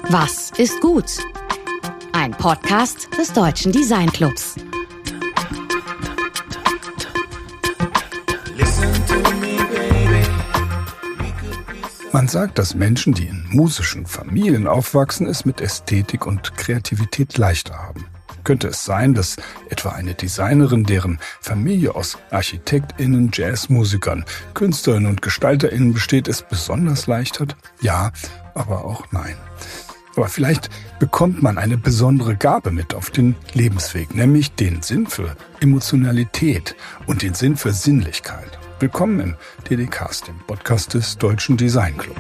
Was ist gut? Ein Podcast des Deutschen Design Clubs. Man sagt, dass Menschen, die in musischen Familien aufwachsen, es mit Ästhetik und Kreativität leichter haben. Könnte es sein, dass etwa eine Designerin, deren Familie aus ArchitektInnen, Jazzmusikern, KünstlerInnen und GestalterInnen besteht, es besonders leicht hat? Ja, aber auch nein. Aber vielleicht bekommt man eine besondere Gabe mit auf den Lebensweg, nämlich den Sinn für Emotionalität und den Sinn für Sinnlichkeit. Willkommen im DDcast, dem Podcast des Deutschen Design Club.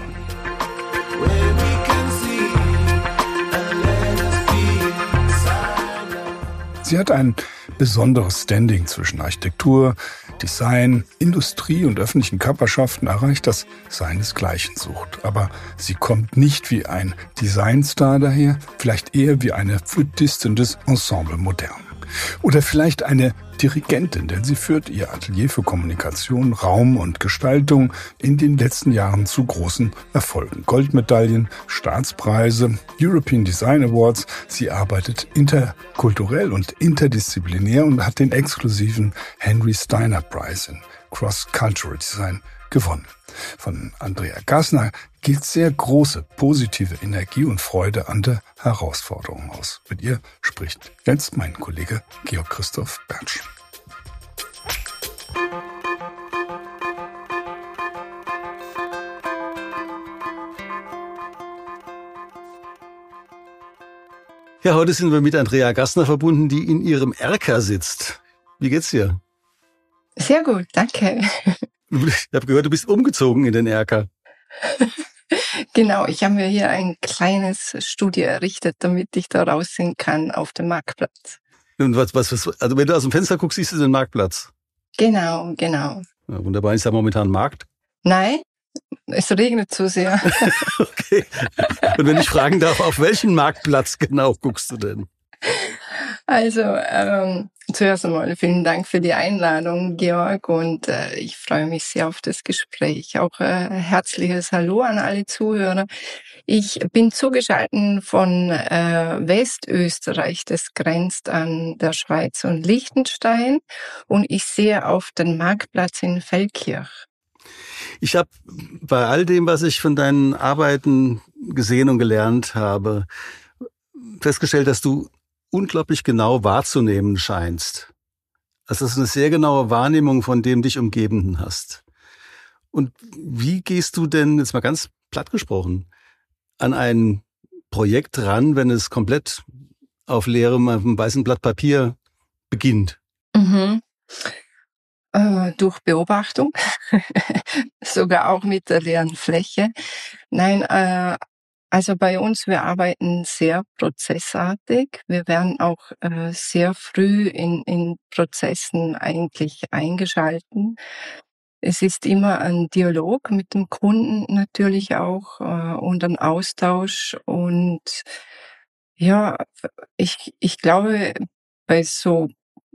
Sie hat ein besonderes Standing zwischen Architektur, Design, Industrie und öffentlichen Körperschaften erreicht, das seinesgleichen sucht. Aber sie kommt nicht wie ein Designstar daher, vielleicht eher wie eine Flötistin des Ensemble Modern. Oder vielleicht eine Dirigentin, denn sie führt ihr Atelier für Kommunikation, Raum und Gestaltung in den letzten Jahren zu großen Erfolgen. Goldmedaillen, Staatspreise, European Design Awards. Sie arbeitet interkulturell und interdisziplinär und hat den exklusiven Henry Steiner Prize in Cross-Cultural Design gewonnen. Von Andrea Gassner geht sehr große positive Energie und Freude an der Herausforderung aus. Mit ihr spricht jetzt mein Kollege Georg Christoph Bertsch. Ja, heute sind wir mit Andrea Gassner verbunden, die in ihrem Erker sitzt. Wie geht's dir? Sehr gut, danke. Ich habe gehört, du bist umgezogen in den Erker. Genau, ich habe mir hier ein kleines Studio errichtet, damit ich da raussehen kann auf dem Marktplatz. Und also wenn du aus dem Fenster guckst, siehst du den Marktplatz? Genau. Ja, wunderbar. Ist da momentan Markt? Nein, es regnet zu sehr. Okay. Und wenn ich fragen darf, auf welchen Marktplatz genau guckst du denn? Also, zuerst einmal vielen Dank für die Einladung, Georg, und ich freue mich sehr auf das Gespräch. Auch herzliches Hallo an alle Zuhörer. Ich bin zugeschaltet von Westösterreich, das grenzt an der Schweiz und Liechtenstein, und ich sehe auf den Marktplatz in Feldkirch. Ich habe bei all dem, was ich von deinen Arbeiten gesehen und gelernt habe, festgestellt, dass du unglaublich genau wahrzunehmen scheinst. Also das ist eine sehr genaue Wahrnehmung von dem dich Umgebenden hast. Und wie gehst du denn, jetzt mal ganz platt gesprochen, an ein Projekt ran, wenn es komplett auf leerem, auf einem weißen Blatt Papier beginnt? Durch Beobachtung, sogar auch mit der leeren Fläche. Nein, also bei uns, wir arbeiten sehr prozessartig. Wir werden auch sehr früh in Prozessen eigentlich eingeschalten. Es ist immer ein Dialog mit dem Kunden natürlich auch und ein Austausch. Und ja, ich glaube, bei so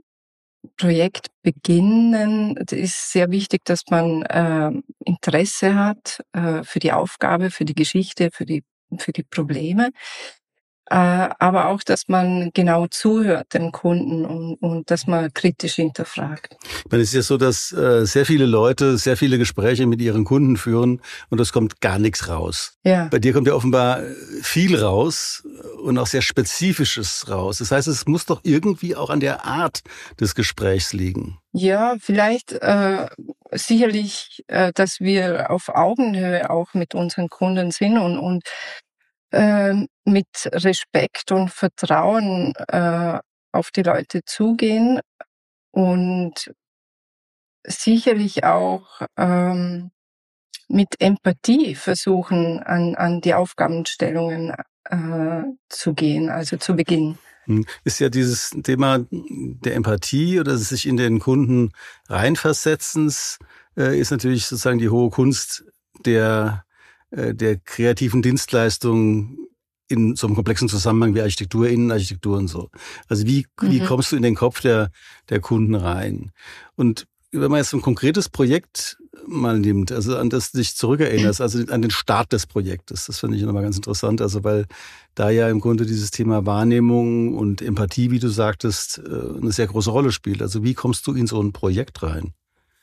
Projektbeginnen ist sehr wichtig, dass man Interesse hat für die Aufgabe, für die Geschichte, für die Probleme, aber auch, dass man genau zuhört dem Kunden und dass man kritisch hinterfragt. Ich meine, es ist ja so, dass sehr viele Leute sehr viele Gespräche mit ihren Kunden führen und es kommt gar nichts raus. Ja. Bei dir kommt ja offenbar viel raus und auch sehr Spezifisches raus. Das heißt, es muss doch irgendwie auch an der Art des Gesprächs liegen. Ja, vielleicht sicherlich, dass wir auf Augenhöhe auch mit unseren Kunden sind und mit Respekt und Vertrauen auf die Leute zugehen und sicherlich auch mit Empathie versuchen, an die Aufgabenstellungen zu gehen, also zu beginnen. Ist ja dieses Thema der Empathie oder sich in den Kunden reinversetzens, ist natürlich sozusagen die hohe Kunst der kreativen Dienstleistung in so einem komplexen Zusammenhang wie Architektur, Innenarchitektur und so. Also wie kommst du in den Kopf der Kunden rein? Und wenn man jetzt ein konkretes Projekt mal nimmt, also an das du dich zurückerinnerst, also an den Start des Projektes, das finde ich nochmal ganz interessant, also weil da ja im Grunde dieses Thema Wahrnehmung und Empathie, wie du sagtest, eine sehr große Rolle spielt. Also wie kommst du in so ein Projekt rein?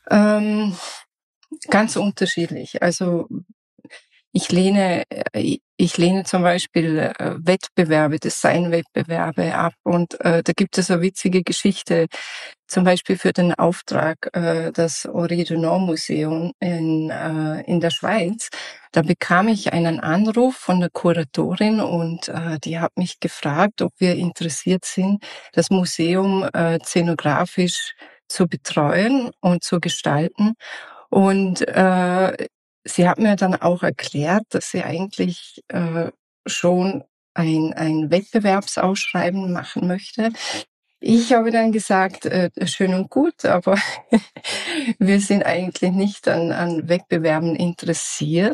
Ganz unterschiedlich. Also ich lehne zum Beispiel Wettbewerbe, Designwettbewerbe ab und da gibt es eine witzige Geschichte, zum Beispiel für den Auftrag das Henri Dunant Museum in der Schweiz. Da bekam ich einen Anruf von der Kuratorin und die hat mich gefragt, ob wir interessiert sind, das Museum szenografisch zu betreuen und zu gestalten. Und sie hat mir dann auch erklärt, dass sie eigentlich schon ein Wettbewerbsausschreiben machen möchte. Ich habe dann gesagt, schön und gut, aber wir sind eigentlich nicht an Wettbewerben interessiert.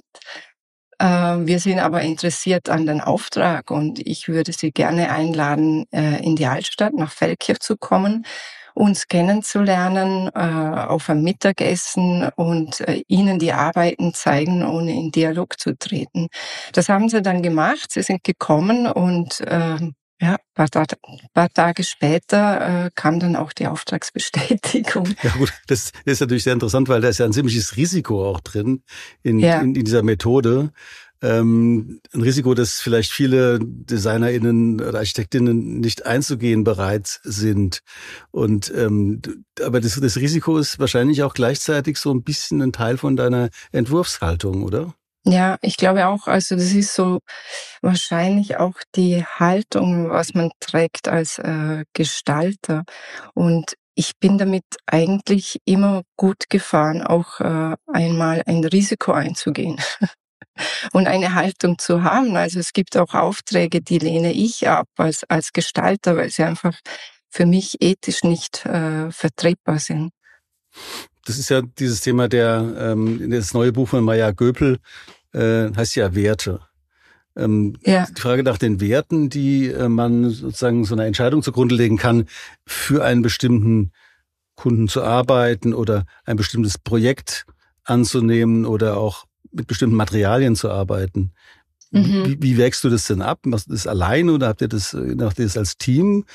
Wir sind aber interessiert an den Auftrag und ich würde Sie gerne einladen, in die Altstadt nach Feldkirch zu kommen, uns kennenzulernen, auf ein Mittagessen und Ihnen die Arbeiten zeigen, ohne in Dialog zu treten. Das haben sie dann gemacht. Sie sind gekommen und ja, paar Tage später kam dann auch die Auftragsbestätigung. Ja gut, das ist natürlich sehr interessant, weil da ist ja ein ziemliches Risiko auch drin in dieser Methode. Ein Risiko, das vielleicht viele DesignerInnen oder ArchitektInnen nicht einzugehen bereit sind. Und aber das Risiko ist wahrscheinlich auch gleichzeitig so ein bisschen ein Teil von deiner Entwurfshaltung, oder? Ja, ich glaube auch, also das ist so wahrscheinlich auch die Haltung, was man trägt als Gestalter. Und ich bin damit eigentlich immer gut gefahren, auch einmal ein Risiko einzugehen und eine Haltung zu haben. Also es gibt auch Aufträge, die lehne ich ab als Gestalter, weil sie einfach für mich ethisch nicht vertretbar sind. Das ist ja dieses Thema das neue Buch von Maya Göpel, heißt ja Werte. Die Frage nach den Werten, die man sozusagen so einer Entscheidung zugrunde legen kann, für einen bestimmten Kunden zu arbeiten oder ein bestimmtes Projekt anzunehmen oder auch mit bestimmten Materialien zu arbeiten. Mhm. Wie wägst du das denn ab? Machst du das alleine oder habt ihr das als Team?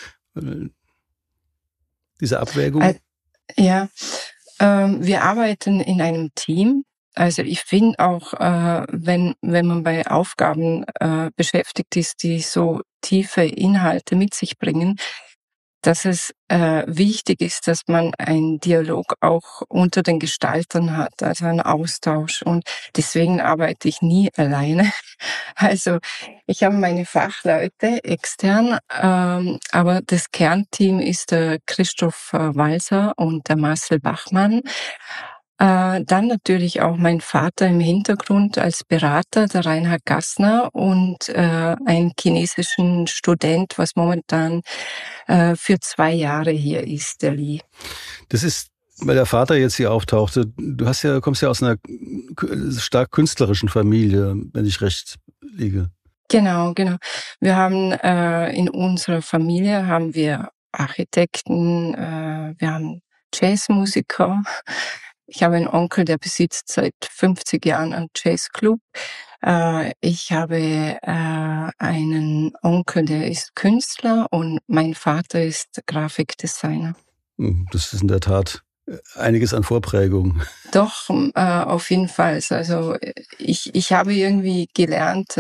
Diese Abwägung? Ja, wir arbeiten in einem Team. Also ich finde auch, wenn man bei Aufgaben beschäftigt ist, die so tiefe Inhalte mit sich bringen, dass es wichtig ist, dass man einen Dialog auch unter den Gestaltern hat, also einen Austausch. Und deswegen arbeite ich nie alleine. Also ich habe meine Fachleute extern, aber das Kernteam ist der Christoph Walser und der Marcel Bachmann. Dann natürlich auch mein Vater im Hintergrund als Berater, der Reinhard Gassner, und einen chinesischen Student, was momentan für 2 Jahre hier ist, der Li. Das ist, weil der Vater jetzt hier auftauchte, kommst ja aus einer stark künstlerischen Familie, wenn ich recht liege. Genau. Wir haben in unserer Familie haben wir Architekten, wir haben Jazzmusiker. Ich habe einen Onkel, der besitzt seit 50 Jahren einen Jazzclub. Ich habe einen Onkel, der ist Künstler und mein Vater ist Grafikdesigner. Das ist in der Tat einiges an Vorprägung. Doch, auf jeden Fall. Also ich habe irgendwie gelernt,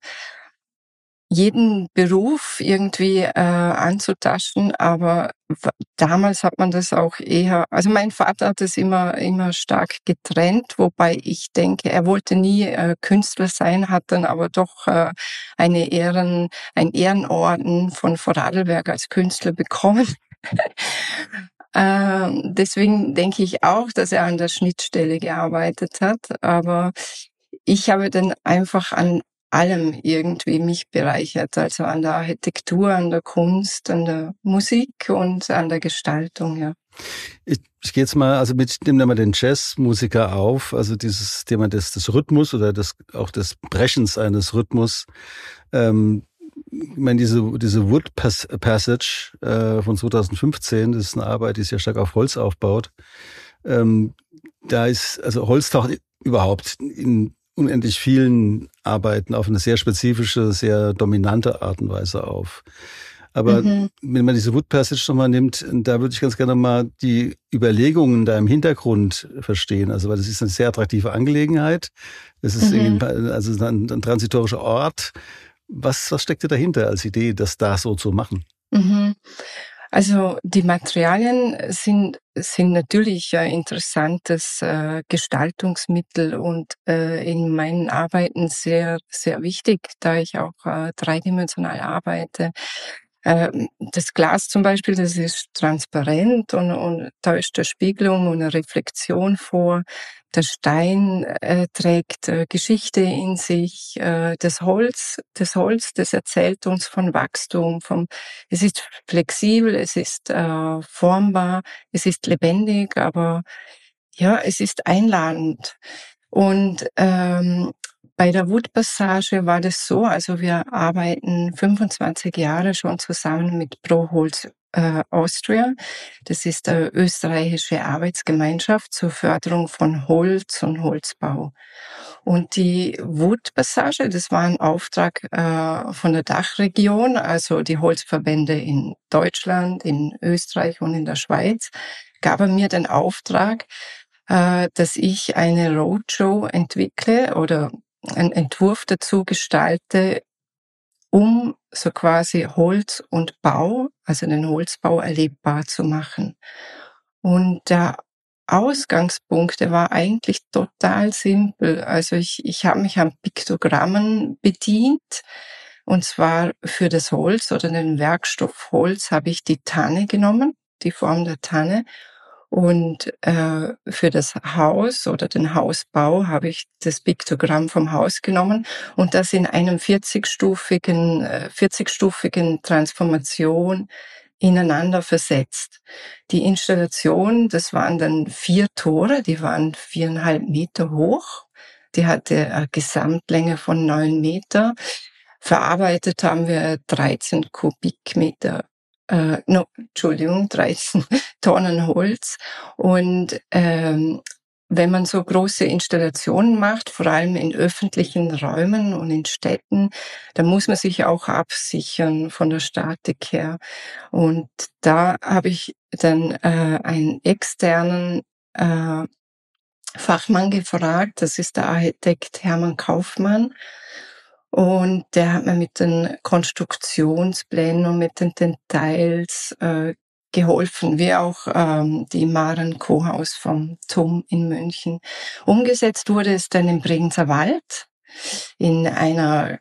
jeden Beruf irgendwie anzutasten, aber damals hat man das auch eher, also mein Vater hat es immer stark getrennt, wobei ich denke, er wollte nie Künstler sein, hat dann aber doch ein Ehrenorden von Vorarlberg als Künstler bekommen. Deswegen denke ich auch, dass er an der Schnittstelle gearbeitet hat, aber ich habe dann einfach an allem irgendwie mich bereichert, also an der Architektur, an der Kunst, an der Musik und an der Gestaltung, ja. Ich gehe jetzt mal, also nehme da mal den Jazzmusiker auf, also dieses Thema des Rhythmus oder auch des Brechens eines Rhythmus. Ich meine, diese Wood Passage von 2015, das ist eine Arbeit, die sehr stark auf Holz aufbaut. Da ist, also Holz taucht überhaupt in unendlich vielen Arbeiten auf eine sehr spezifische, sehr dominante Art und Weise auf. Aber wenn man diese Wood Passage nochmal nimmt, da würde ich ganz gerne mal die Überlegungen da im Hintergrund verstehen. Also, weil das ist eine sehr attraktive Angelegenheit. Es ist also ein transitorischer Ort. Was steckte dahinter als Idee, das da so zu machen? Also die Materialien sind natürlich ein interessantes Gestaltungsmittel und in meinen Arbeiten sehr, sehr wichtig, da ich auch dreidimensional arbeite. Das Glas zum Beispiel, das ist transparent und täuscht eine Spiegelung und eine Reflexion vor. Der Stein trägt Geschichte in sich. Das Holz, das erzählt uns von Wachstum. Es ist flexibel, es ist formbar, es ist lebendig, aber ja, es ist einladend. Und bei der Wood Passage war das so, also wir arbeiten 25 Jahre schon zusammen mit ProHolz Austria. Das ist eine österreichische Arbeitsgemeinschaft zur Förderung von Holz und Holzbau. Und die Wood Passage, das war ein Auftrag von der Dachregion, also die Holzverbände in Deutschland, in Österreich und in der Schweiz, gaben mir den Auftrag, dass ich eine Roadshow entwickle oder einen Entwurf dazu gestalte, um so quasi Holz und Bau, also den Holzbau erlebbar zu machen. Und der Ausgangspunkt, der war eigentlich total simpel. Also ich habe mich an Piktogrammen bedient. Und zwar für das Holz oder den Werkstoff Holz habe ich die Tanne genommen, die Form der Tanne. Und für das Haus oder den Hausbau habe ich das Piktogramm vom Haus genommen und das in einem 40-stufigen Transformation ineinander versetzt. Die Installation, das waren dann 4 Tore, die waren 4,5 Meter hoch. Die hatte eine Gesamtlänge von 9 Meter. Verarbeitet haben wir 13 Kubikmeter 13 Tonnen Holz. Und wenn man so große Installationen macht, vor allem in öffentlichen Räumen und in Städten, dann muss man sich auch absichern von der Statik her. Und da habe ich dann einen externen Fachmann gefragt, das ist der Architekt Hermann Kaufmann. Und der hat mir mit den Konstruktionsplänen und mit den Details geholfen, wie auch die Maren Kohaus vom TUM in München. Umgesetzt wurde es dann im Bregenzer Wald in einer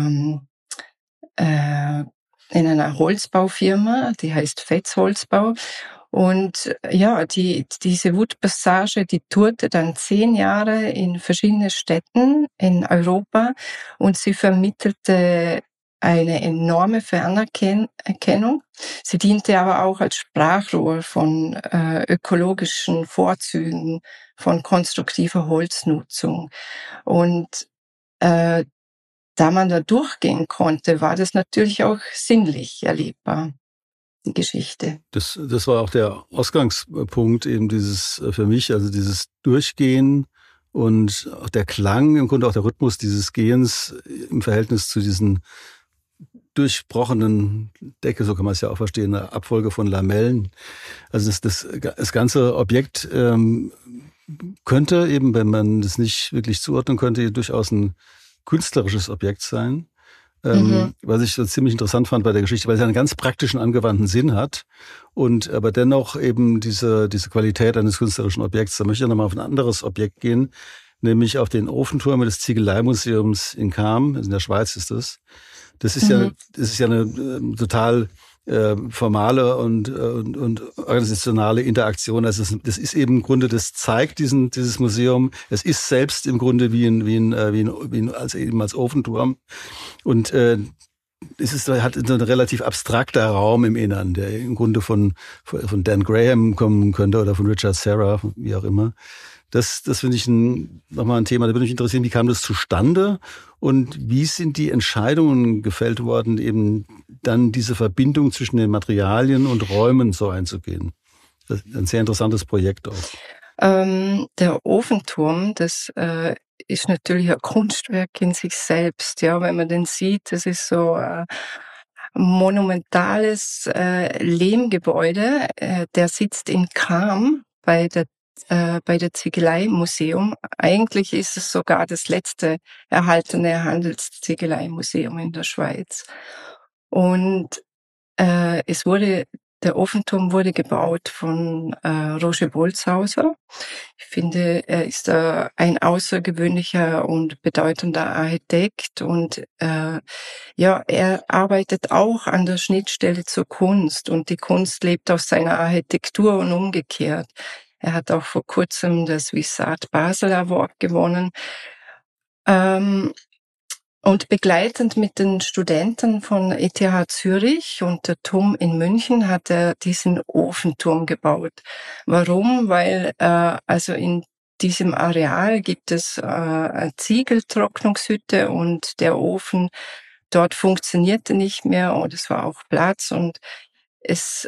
Holzbaufirma, die heißt Fetz Holzbau. Und ja, diese Wood Passage, die tourte dann 10 Jahre in verschiedene Städten in Europa und sie vermittelte eine enorme Fernerkennung. Sie diente aber auch als Sprachrohr von ökologischen Vorzügen, von konstruktiver Holznutzung. Und da man da durchgehen konnte, war das natürlich auch sinnlich erlebbar. Die Geschichte. Das war auch der Ausgangspunkt eben für mich, also dieses Durchgehen und auch der Klang, im Grunde auch der Rhythmus dieses Gehens im Verhältnis zu diesen durchbrochenen Decke, so kann man es ja auch verstehen, eine Abfolge von Lamellen. Also das ganze Objekt könnte eben, wenn man das nicht wirklich zuordnen könnte, durchaus ein künstlerisches Objekt sein. Was ich so ziemlich interessant fand bei der Geschichte, weil es einen ganz praktischen, angewandten Sinn hat und aber dennoch eben diese Qualität eines künstlerischen Objekts. Da möchte ich nochmal auf ein anderes Objekt gehen, nämlich auf den Ofenturm des Ziegeleimuseums in Cham, in der Schweiz ist das. Das ist ja eine total formale und organisationale Interaktion. Also das ist eben im Grunde, das zeigt dieses Museum. Es ist selbst im Grunde wie als Ofenturm. Und hat so ein relativ abstrakter Raum im Innern, der im Grunde von Dan Graham kommen könnte oder von Richard Serra, wie auch immer. Das finde ich nochmal ein Thema, da würde mich interessieren, wie kam das zustande und wie sind die Entscheidungen gefällt worden, eben dann diese Verbindung zwischen den Materialien und Räumen so einzugehen? Das ist ein sehr interessantes Projekt auch. Der Ofenturm, das ist natürlich ein Kunstwerk in sich selbst. Ja, wenn man den sieht, das ist so ein monumentales Lehmgebäude. Der sitzt in Cham bei der Ziegeleimuseum. Eigentlich ist es sogar das letzte erhaltene Handelsziegeleimuseum in der Schweiz. Und der Ofenturm wurde gebaut von Roger Bolzhauser. Ich finde, er ist ein außergewöhnlicher und bedeutender Architekt und er arbeitet auch an der Schnittstelle zur Kunst und die Kunst lebt aus seiner Architektur und umgekehrt. Er hat auch vor kurzem das Vissart Basel Award gewonnen. Und begleitend mit den Studenten von ETH Zürich und der TUM in München hat er diesen Ofenturm gebaut. Warum? Weil also in diesem Areal gibt es eine Ziegeltrocknungshütte und der Ofen dort funktionierte nicht mehr und es war auch Platz und es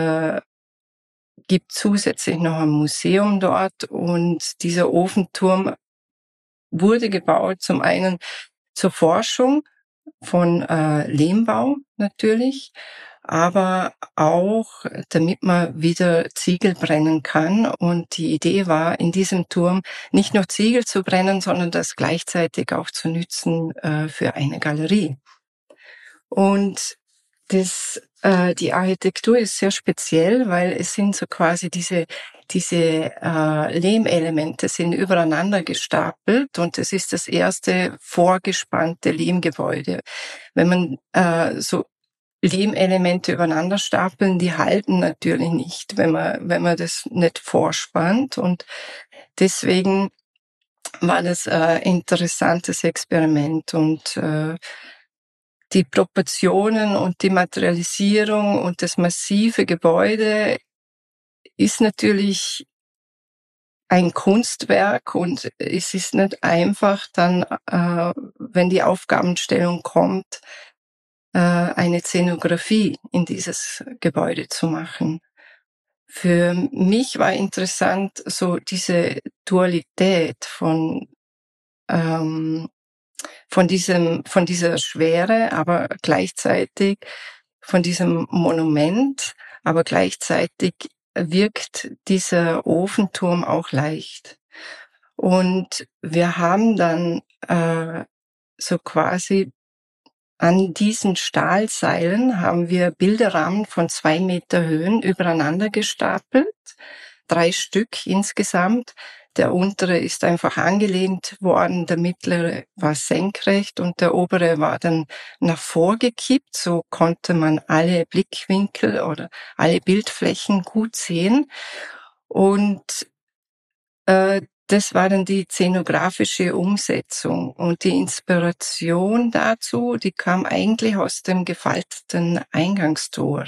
gibt zusätzlich noch ein Museum dort und dieser Ofenturm wurde gebaut zum einen zur Forschung von Lehmbau natürlich, aber auch damit man wieder Ziegel brennen kann. Und die Idee war, in diesem Turm nicht nur Ziegel zu brennen, sondern das gleichzeitig auch zu nützen für eine Galerie. Und die Architektur ist sehr speziell, weil es sind so quasi diese Lehmelemente sind übereinander gestapelt und es ist das erste vorgespannte Lehmgebäude. Wenn man so Lehmelemente übereinander stapeln, die halten natürlich nicht, wenn man das nicht vorspannt und deswegen war das ein interessantes Experiment und die Proportionen und die Materialisierung und das massive Gebäude ist natürlich ein Kunstwerk und es ist nicht einfach dann, wenn die Aufgabenstellung kommt, eine Szenografie in dieses Gebäude zu machen. Für mich war interessant so diese Dualität von dieser Schwere, aber gleichzeitig von diesem Monument, aber gleichzeitig wirkt dieser Ofenturm auch leicht. Und wir haben dann so quasi an diesen Stahlseilen haben wir Bilderrahmen von 2 Meter Höhen übereinander gestapelt, 3 Stück insgesamt. Der untere ist einfach angelehnt worden, der mittlere war senkrecht und der obere war dann nach vorgekippt. So konnte man alle Blickwinkel oder alle Bildflächen gut sehen. Und das war dann die szenografische Umsetzung. Und die Inspiration dazu, die kam eigentlich aus dem gefalteten Eingangstor.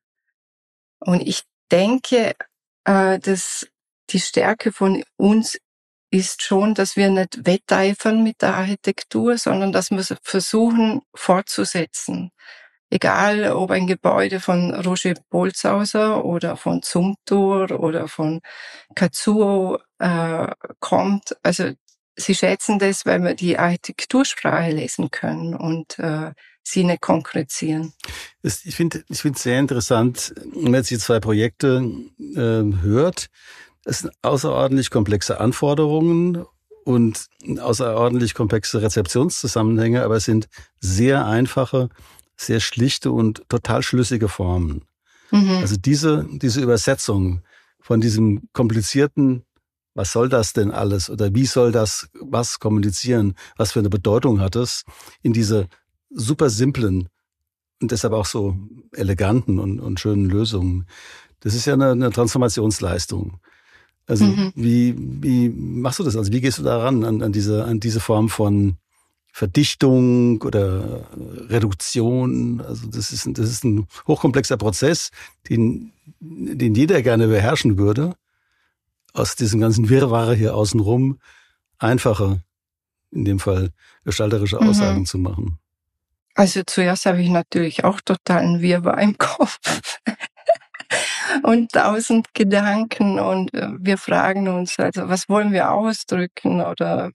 Und ich denke, dass die Stärke von uns ist schon, dass wir nicht wetteifern mit der Architektur, sondern dass wir versuchen fortzusetzen. Egal, ob ein Gebäude von Roger Bolzhauser oder von Zumthor oder von Katsuo kommt. Also sie schätzen das, weil wir die Architektursprache lesen können und sie nicht konkretieren. Ich finde es sehr interessant, wenn man jetzt die 2 Projekte hört. Es sind außerordentlich komplexe Anforderungen und außerordentlich komplexe Rezeptionszusammenhänge, aber es sind sehr einfache, sehr schlichte und total schlüssige Formen. Mhm. Also diese Übersetzung von diesem komplizierten, was soll das denn alles oder wie soll das was kommunizieren, was für eine Bedeutung hat es, in diese super simplen und deshalb auch so eleganten und schönen Lösungen. Das ist ja eine Transformationsleistung. Also wie machst du das? Also wie gehst du da ran an diese Form von Verdichtung oder Reduktion? Also das ist ein hochkomplexer Prozess, den jeder gerne beherrschen würde. Aus diesem ganzen Wirrwarr hier außenrum einfache, in dem Fall gestalterische Aussagen zu machen. Also zuerst habe ich natürlich auch totalen Wirrwarr im Kopf. und tausend Gedanken und wir fragen uns, also was wollen wir ausdrücken oder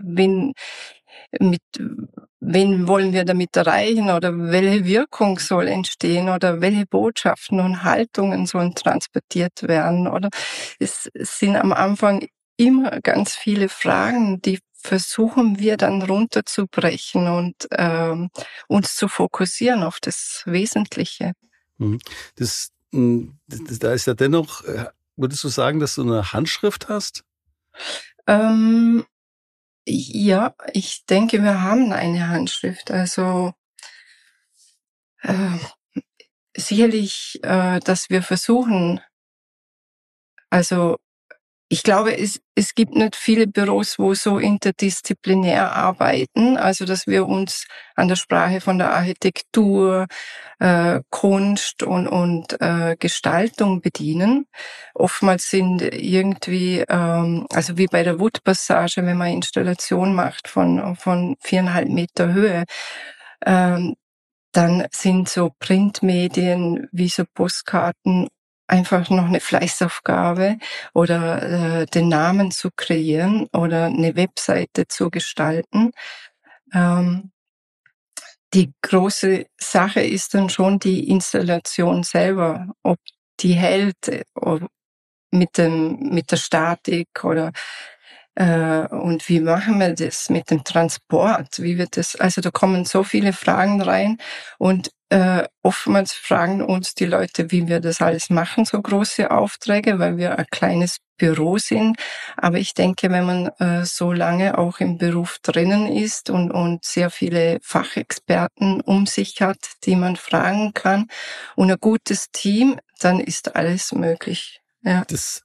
mit wen wollen wir damit erreichen oder welche Wirkung soll entstehen oder welche Botschaften und Haltungen sollen transportiert werden oder es sind am Anfang immer ganz viele Fragen, die versuchen wir dann runterzubrechen und uns zu fokussieren auf das Wesentliche. Da ist ja dennoch, würdest du sagen, dass du eine Handschrift hast? Ja, ich denke, wir haben eine Handschrift. Also sicherlich, dass wir versuchen, also ich glaube, es gibt nicht viele Büros, wo so interdisziplinär arbeiten, also dass wir uns an der Sprache von der Architektur, Kunst und Gestaltung bedienen. Oftmals sind irgendwie, also wie bei der Wood-Passage, wenn man eine Installation macht von 4,5 Meter Höhe, dann sind so Printmedien wie so Postkarten einfach noch eine Fleißaufgabe oder den Namen zu kreieren oder eine Webseite zu gestalten. Die große Sache ist dann schon die Installation selber, ob die hält mit der Statik oder und wie machen wir das mit dem Transport? Wie wird das? Also da kommen so viele Fragen rein und oftmals fragen uns die Leute, wie wir das alles machen, so große Aufträge, weil wir ein kleines Büro sind. Aber ich denke, wenn man so lange auch im Beruf drinnen ist und sehr viele Fachexperten um sich hat, die man fragen kann und ein gutes Team, dann ist alles möglich. Ja.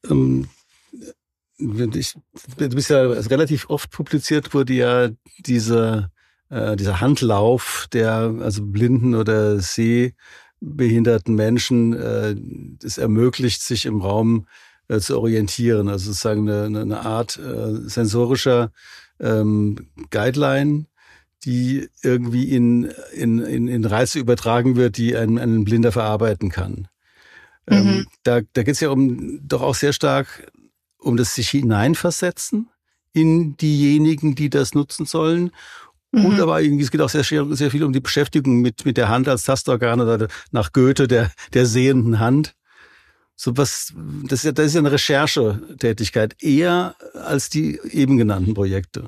Du bist ja relativ oft publiziert, wurde ja dieser Handlauf der also blinden oder sehbehinderten Menschen es ermöglicht, sich im Raum zu orientieren. Also sozusagen eine Art sensorischer Guideline, die irgendwie in Reize übertragen wird, die ein Blinder verarbeiten kann. Da geht es ja doch auch sehr stark um das sich hineinversetzen in diejenigen, die das nutzen sollen. Und aber es geht auch sehr viel um die Beschäftigung mit der Hand als Tastorgan oder nach Goethe, der sehenden Hand. Das ist ja eine Recherchetätigkeit, eher als die eben genannten Projekte.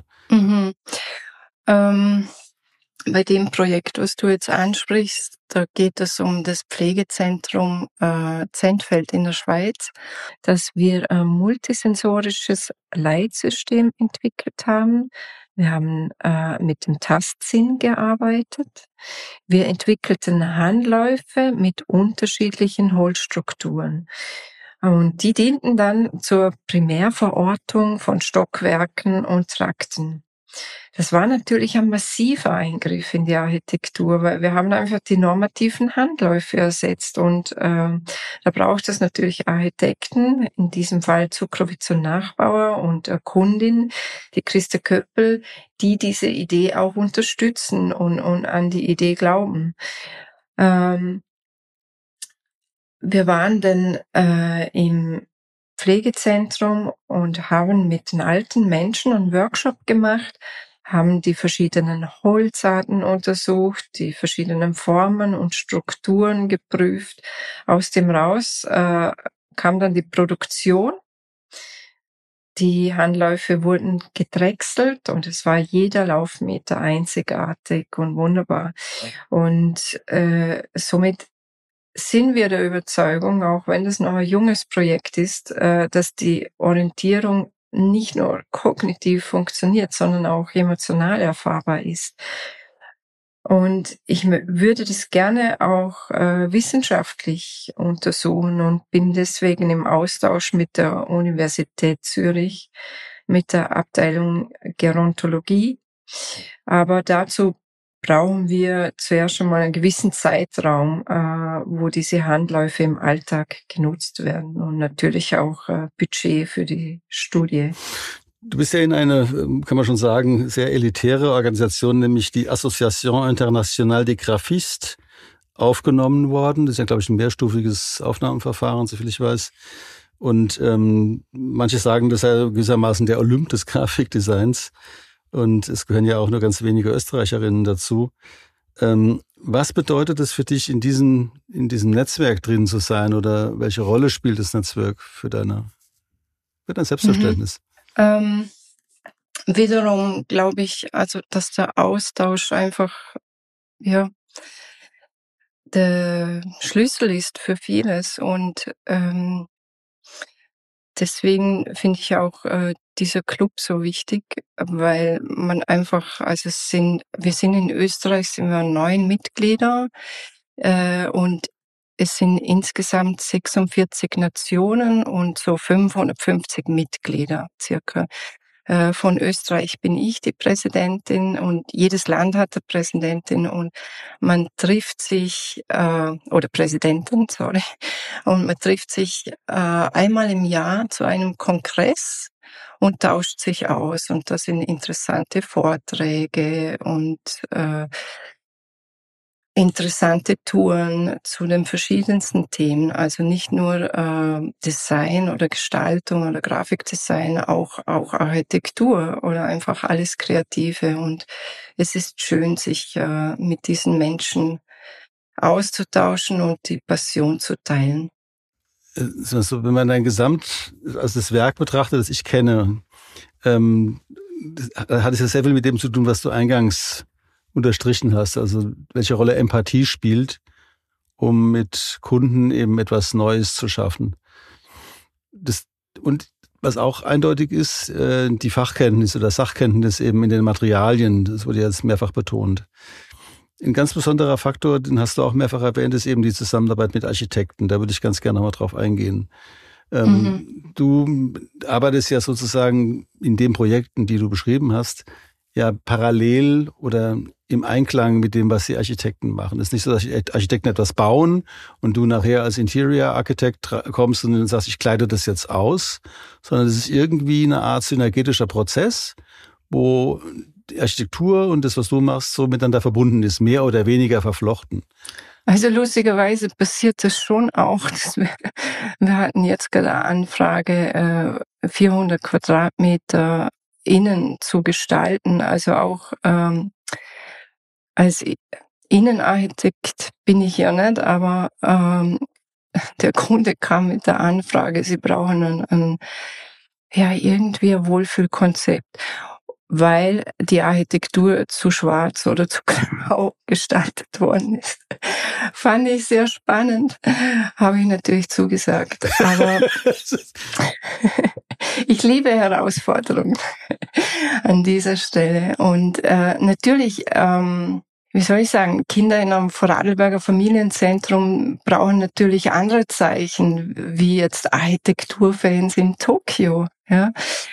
Bei dem Projekt, was du jetzt ansprichst, da geht es um das Pflegezentrum Zentfeld in der Schweiz, dass wir ein multisensorisches Leitsystem entwickelt haben. Wir haben mit dem Tastsinn gearbeitet. Wir entwickelten Handläufe mit unterschiedlichen Holzstrukturen. Und die dienten dann zur Primärverortung von Stockwerken und Trakten. Das war natürlich ein massiver Eingriff in die Architektur, weil wir haben einfach die normativen Handläufe ersetzt und da braucht es natürlich Architekten, in diesem Fall Zuckrowitz und Nachbauer und eine Kundin, die Christa Köppel, die diese Idee auch unterstützen und an die Idee glauben. Wir waren dann im Pflegezentrum und haben mit den alten Menschen einen Workshop gemacht, haben die verschiedenen Holzarten untersucht, die verschiedenen Formen und Strukturen geprüft. Aus dem raus kam dann die Produktion. Die Handläufe wurden gedrechselt und es war jeder Laufmeter einzigartig und wunderbar. Und somit sind wir der Überzeugung, auch wenn das noch ein junges Projekt ist, dass die Orientierung nicht nur kognitiv funktioniert, sondern auch emotional erfahrbar ist. Und ich würde das gerne auch wissenschaftlich untersuchen und bin deswegen im Austausch mit der Universität Zürich, mit der Abteilung Gerontologie. Aber dazu brauchen wir zuerst schon mal einen gewissen Zeitraum, wo diese Handläufe im Alltag genutzt werden und natürlich auch Budget für die Studie. Du bist ja in eine, kann man schon sagen, sehr elitäre Organisation, nämlich die Association Internationale des Graphistes aufgenommen worden. Das ist ja, glaube ich, ein mehrstufiges Aufnahmeverfahren, soviel ich weiß. Und manche sagen, das sei gewissermaßen der Olymp des Grafikdesigns. Und es gehören ja auch nur ganz wenige Österreicherinnen dazu. Was bedeutet es für dich, in diesem Netzwerk drin zu sein? Oder welche Rolle spielt das Netzwerk für dein Selbstverständnis? Wiederum glaube ich, also dass der Austausch einfach der Schlüssel ist für vieles. Und deswegen finde ich auch dieser Club so wichtig, weil man einfach, also wir sind in Österreich, sind wir 9 Mitglieder und es sind insgesamt 46 Nationen und so 550 Mitglieder circa. Von Österreich bin ich die Präsidentin und jedes Land hat eine Präsidentin und man trifft sich, oder Präsidentin, sorry, und man trifft sich einmal im Jahr zu einem Kongress und tauscht sich aus. Und da sind interessante Vorträge und interessante Touren zu den verschiedensten Themen, also nicht nur Design oder Gestaltung oder Grafikdesign, auch Architektur oder einfach alles Kreative. Und es ist schön, sich mit diesen Menschen auszutauschen und die Passion zu teilen. Also, wenn man das Werk betrachtet, das ich kenne, hat es ja sehr viel mit dem zu tun, was du eingangs unterstrichen hast, also welche Rolle Empathie spielt, um mit Kunden eben etwas Neues zu schaffen. Und was auch eindeutig ist, die Fachkenntnis oder Sachkenntnis eben in den Materialien, das wurde jetzt mehrfach betont. Ein ganz besonderer Faktor, den hast du auch mehrfach erwähnt, ist eben die Zusammenarbeit mit Architekten. Da würde ich ganz gerne mal drauf eingehen. Du arbeitest ja sozusagen in den Projekten, die du beschrieben hast, ja parallel oder im Einklang mit dem, was die Architekten machen. Es ist nicht so, dass Architekten etwas bauen und du nachher als Interior Architect kommst und dann sagst, ich kleide das jetzt aus, sondern es ist irgendwie eine Art synergetischer Prozess, wo die Architektur und das, was du machst, so miteinander verbunden ist, mehr oder weniger verflochten. Also lustigerweise passiert das schon auch. Wir hatten jetzt gerade eine Anfrage, 400 Quadratmeter innen zu gestalten, also auch als Innenarchitekt bin ich ja nicht, aber der Kunde kam mit der Anfrage, sie brauchen irgendwie ein Wohlfühlkonzept, weil die Architektur zu schwarz oder zu grau gestaltet worden ist. Fand ich sehr spannend, habe ich natürlich zugesagt, aber ich liebe Herausforderungen an dieser Stelle und natürlich, wie soll ich sagen, Kinder in einem Vorarlberger Familienzentrum brauchen natürlich andere Zeichen, wie jetzt Architekturfans in Tokio, ja.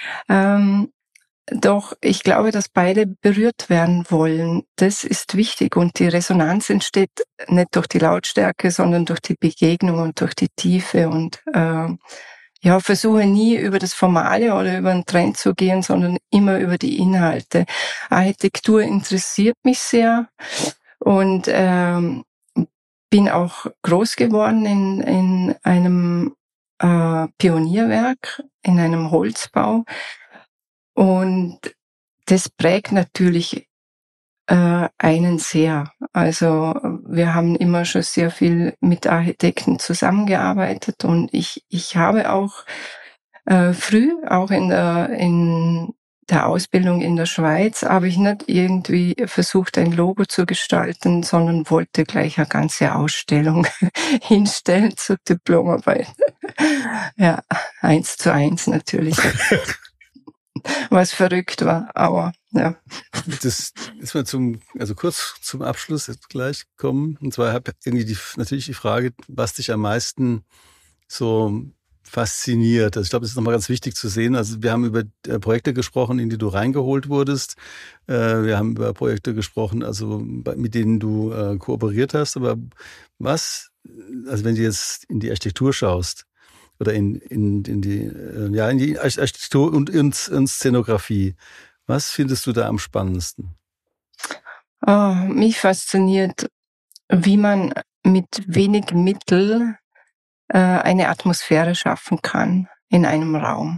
Doch ich glaube, dass beide berührt werden wollen. Das ist wichtig und die Resonanz entsteht nicht durch die Lautstärke, sondern durch die Begegnung und durch die Tiefe und versuche nie über das Formale oder über einen Trend zu gehen, sondern immer über die Inhalte. Architektur interessiert mich sehr und bin auch groß geworden in einem Pionierwerk, in einem Holzbau. Und das prägt natürlich einen sehr. Also wir haben immer schon sehr viel mit Architekten zusammengearbeitet und ich habe auch früh, auch in der Ausbildung in der Schweiz, habe ich nicht irgendwie versucht, ein Logo zu gestalten, sondern wollte gleich eine ganze Ausstellung hinstellen zur Diplomarbeit. Ja, 1:1 natürlich. Was verrückt war, aber ja. Das ist mal kurz zum Abschluss jetzt gleich kommen. Und zwar habe ich natürlich die Frage, was dich am meisten so fasziniert. Also ich glaube, es ist nochmal ganz wichtig zu sehen. Also wir haben über Projekte gesprochen, in die du reingeholt wurdest. Wir haben über Projekte gesprochen, also mit denen du kooperiert hast. Aber also wenn du jetzt in die Architektur schaust, oder in die Architektur und in Szenografie. Was findest du da am spannendsten? Mich fasziniert, wie man mit wenig Mittel eine Atmosphäre schaffen kann in einem Raum.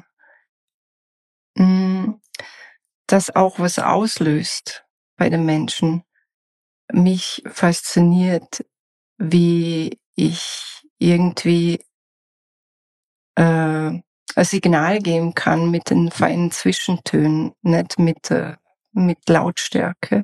Das auch was auslöst bei den Menschen. Mich fasziniert, wie ich irgendwie ein Signal geben kann mit den feinen Zwischentönen, nicht mit Lautstärke.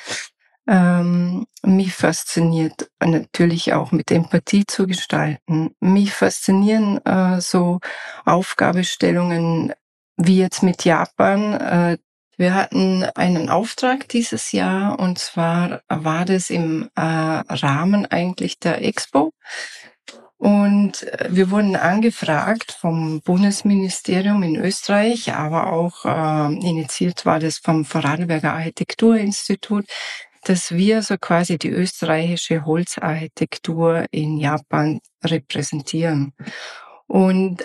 Mich fasziniert natürlich auch mit Empathie zu gestalten. Mich faszinieren so Aufgabestellungen wie jetzt mit Japan. Wir hatten einen Auftrag dieses Jahr und zwar war das im Rahmen eigentlich der Expo. Und wir wurden angefragt vom Bundesministerium in Österreich, aber auch initiiert war das vom Vorarlberger Architekturinstitut, dass wir so quasi die österreichische Holzarchitektur in Japan repräsentieren. Und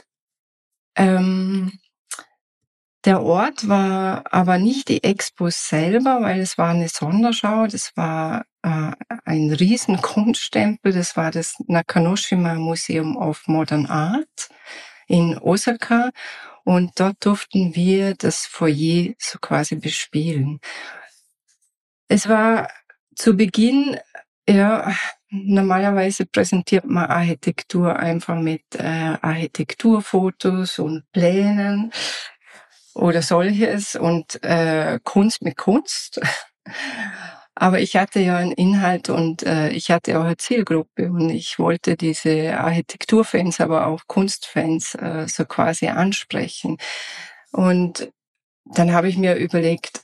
der Ort war aber nicht die Expo selber, weil es war eine Sonderschau. Das war ein riesen Kunststempel. Das war das Nakanoshima Museum of Modern Art in Osaka. Und dort durften wir das Foyer so quasi bespielen. Es war zu Beginn, normalerweise präsentiert man Architektur einfach mit Architekturfotos und Plänen oder solches und Kunst mit Kunst. Aber ich hatte ja einen Inhalt und ich hatte auch eine Zielgruppe und ich wollte diese Architekturfans, aber auch Kunstfans so quasi ansprechen. Und dann habe ich mir überlegt,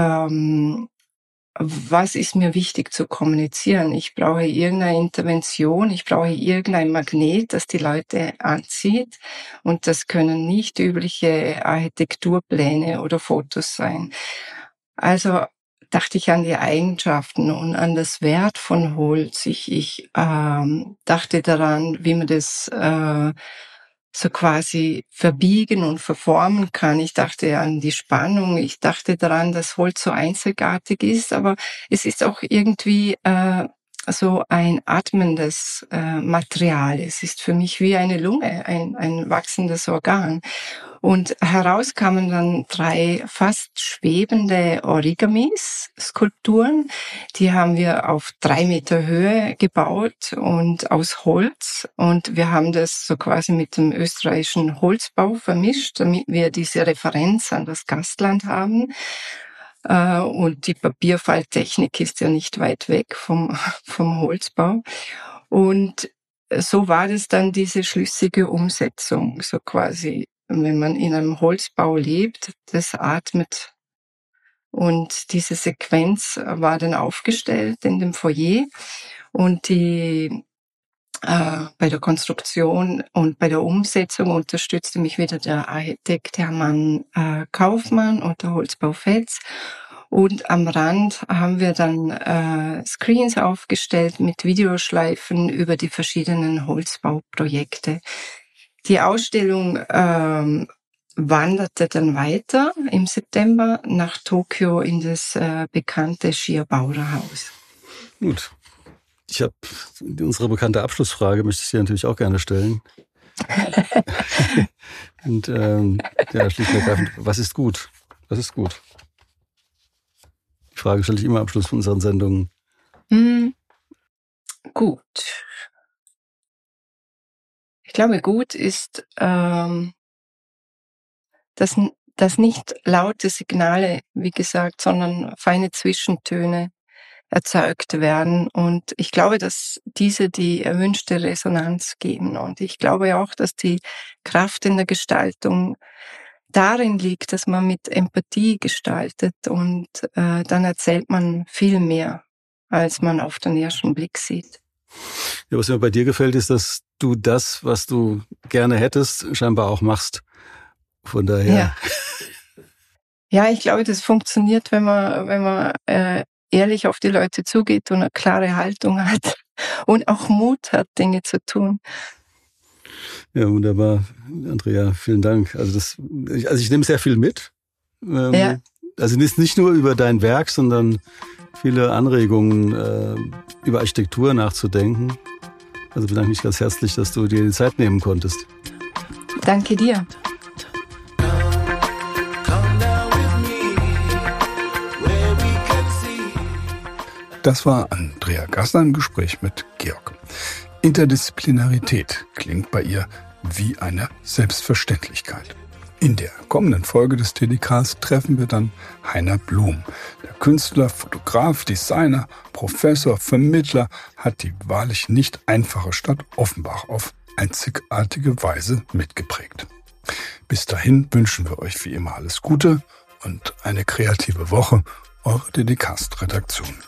was ist mir wichtig zu kommunizieren? Ich brauche irgendeine Intervention, ich brauche irgendein Magnet, das die Leute anzieht. Und das können nicht übliche Architekturpläne oder Fotos sein. Also dachte ich an die Eigenschaften und an das Wert von Holz. Ich dachte daran, wie man das so quasi verbiegen und verformen kann. Ich dachte an die Spannung. Ich dachte daran, dass Holz so einzigartig ist, aber es ist auch irgendwie so ein atmendes Material. Es ist für mich wie eine Lunge, ein wachsendes Organ. Und heraus kamen dann 3 fast schwebende Origamis, Skulpturen. Die haben wir auf 3 Meter Höhe gebaut und aus Holz. Und wir haben das so quasi mit dem österreichischen Holzbau vermischt, damit wir diese Referenz an das Gastland haben. Und die Papierfalttechnik ist ja nicht weit weg vom Holzbau. Und so war das dann diese schlüssige Umsetzung, so quasi, wenn man in einem Holzbau lebt, das atmet. Und diese Sequenz war dann aufgestellt in dem Foyer und bei der Konstruktion und bei der Umsetzung unterstützte mich wieder der Architekt Hermann Kaufmann und der Holzbau Fetz. Und am Rand haben wir dann Screens aufgestellt mit Videoschleifen über die verschiedenen Holzbauprojekte. Die Ausstellung wanderte dann weiter im September nach Tokio in das bekannte Shibaura-Haus. Gut. Ich habe unsere bekannte Abschlussfrage, möchte ich dir natürlich auch gerne stellen. Und ja, schlicht und ergreifend, was ist gut? Was ist gut? Die Frage stelle ich immer am Abschluss von unseren Sendungen. Gut. Ich glaube, gut ist, dass nicht laute Signale, wie gesagt, sondern feine Zwischentöne erzeugt werden. Und ich glaube, dass diese die erwünschte Resonanz geben. Und ich glaube auch, dass die Kraft in der Gestaltung darin liegt, dass man mit Empathie gestaltet und dann erzählt man viel mehr, als man auf den ersten Blick sieht. Ja, was mir bei dir gefällt, ist, dass du das, was du gerne hättest, scheinbar auch machst. Von daher. Ja, ich glaube, das funktioniert, wenn man ehrlich auf die Leute zugeht und eine klare Haltung hat und auch Mut hat, Dinge zu tun. Ja, wunderbar. Andrea, vielen Dank. Also ich nehme sehr viel mit. Also nicht nur über dein Werk, sondern viele Anregungen, über Architektur nachzudenken. Also bedanke mich ganz herzlich, dass du dir die Zeit nehmen konntest. Danke dir. Das war Andrea Gassner im Gespräch mit Georg. Interdisziplinarität klingt bei ihr wie eine Selbstverständlichkeit. In der kommenden Folge des TDKs treffen wir dann Heiner Blum. Der Künstler, Fotograf, Designer, Professor, Vermittler hat die wahrlich nicht einfache Stadt Offenbach auf einzigartige Weise mitgeprägt. Bis dahin wünschen wir euch wie immer alles Gute und eine kreative Woche. Eure TDKast-Redaktion.